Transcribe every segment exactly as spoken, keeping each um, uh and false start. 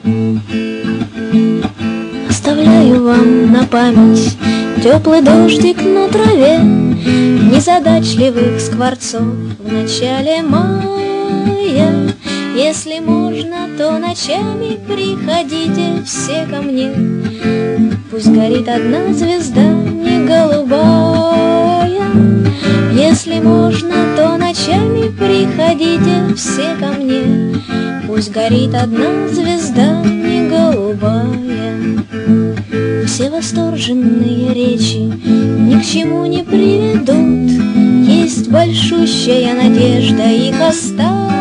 Оставляю вам на память теплый дождик на траве, незадачливых скворцов в начале мая. Если можно, то ночами приходите все ко мне. Пусть горит одна звезда не голубая. Если можно, то ночами приходите все ко мне. Пусть горит одна звезда не голубая. Все восторженные речи ни к чему не приведут. Есть большущая надежда их оставить.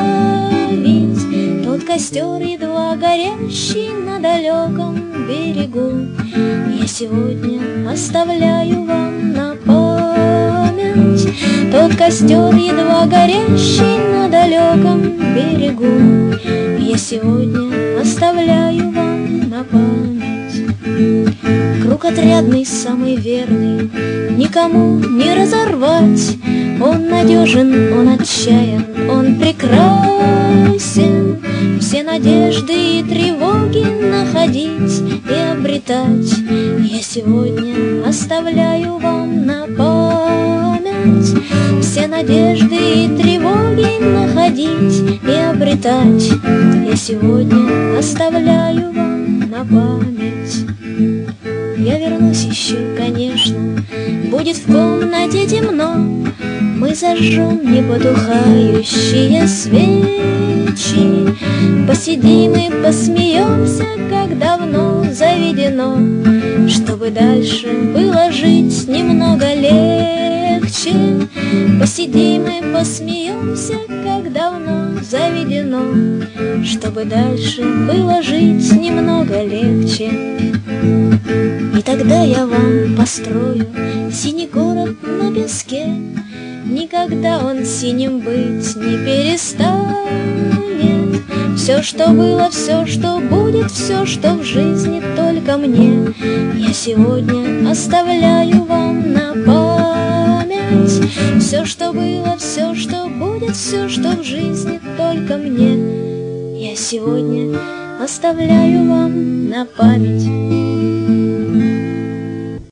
Тот костер, едва горящий на далеком берегу, я сегодня оставляю вам на память. Тот костер, едва горящий на далеком берегу, я сегодня оставляю вам на память. Круг отрядный, самый верный, никому не разорвать. Он надежен, он отчаян, он прекрасен. Все надежды и тревоги находить и обретать я сегодня оставляю вам на память. Все надежды и тревоги находить и обретать я сегодня оставляю вам на память. Я вернусь еще, конечно, будет в комнате темно. Мы зажжем непотухающие свечи, посидим и посмеемся, как давно заведено, чтобы дальше было жить немного легче. Посидим и посмеемся, как давно заведено, чтобы дальше было жить немного легче. И тогда я вам построю синий город на песке. Никогда он синим быть не перестанет. Все, что было, все, что будет, все, что в жизни только мне, я сегодня оставляю вам на память. Все, что было, все, что будет, все, что в жизни только мне, я сегодня оставляю вам на память.